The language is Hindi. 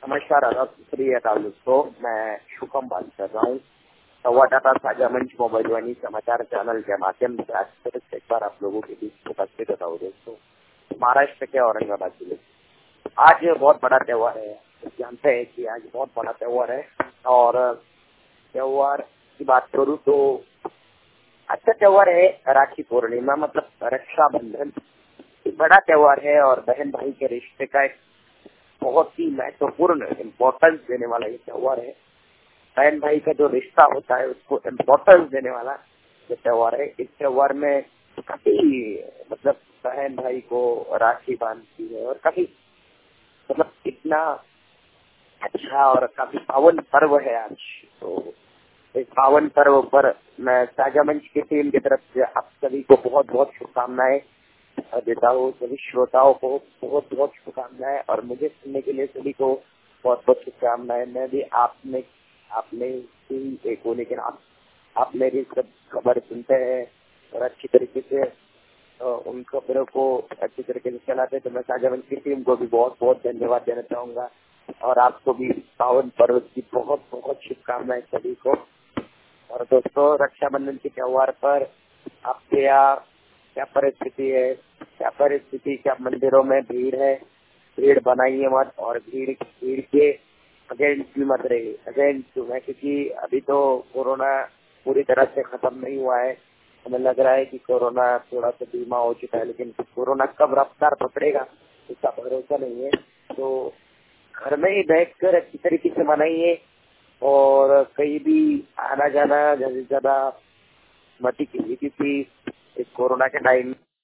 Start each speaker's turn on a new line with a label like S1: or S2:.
S1: नमस्कार, आदाब, सत श्री अकाल दोस्तों। मैं शुभम बात कर रहा हूँ संवाददाता साझा मंच मोबाइल वाणी समाचार चैनल के माध्यम से आज फिर एक बार आप लोगों के बीच उपस्थित होता हूँ दोस्तों। महाराष्ट्र के औरंगाबाद जिले आज बहुत बड़ा त्योहार है। जानते हैं कि आज बहुत बड़ा त्योहार है और त्योहार की बात करूँ तो अच्छा त्योहार है राखी पूर्णिमा, मतलब रक्षाबंधन। बड़ा त्योहार है और बहन भाई के रिश्ते का एक बहुत ही महत्वपूर्ण इम्पोर्टेंस देने वाला ये त्योहार है। बहन भाई का जो रिश्ता होता है उसको इम्पोर्टेंस देने वाला ये त्योहार है। इस त्योहार में काफी मतलब बहन भाई को राखी बांधती है और काफी मतलब इतना अच्छा और काफी पावन पर्व है आज। तो इस पावन पर्व पर मैं साझा मंच की टीम की तरफ से आप सभी को बहुत बहुत शुभकामनाएं देता हूँ। सभी श्रोताओं को बहुत बहुत शुभकामनाएं और मुझे सुनने के लिए सभी को बहुत बहुत शुभकामनाएं। मैं भी आपने ही एक हूँ, लेकिन आप मेरी सब खबर सुनते हैं और अच्छी तरीके से उन खबरों को अच्छी तरीके से चलाते हैं। तो मैं साझा मंच की टीम को भी बहुत बहुत धन्यवाद देना चाहूंगा और आपको भी पावन पर्व की बहुत बहुत शुभकामनाएं सभी को। और दोस्तों, रक्षाबंधन के त्योहार पर आपके यहाँ क्या परिस्थिति है? क्या मंदिरों में भीड़ है? भीड़ बनाइए मत और भीड़ के अगेंस्ट भी मत रहिए। अगेंस्ट है क्योंकि अभी तो कोरोना पूरी तरह से खत्म नहीं हुआ है। हमें लग रहा है कि कोरोना थोड़ा सा धीमा हो चुका है, लेकिन कोरोना कब रफ्तार पकड़ेगा इसका भरोसा नहीं है। तो घर में ही बैठकर अच्छी तरीके से मनाइए और कहीं भी आना जाना ज्यादा मत कीजिए, क्योंकि इस कोरोना के टाइम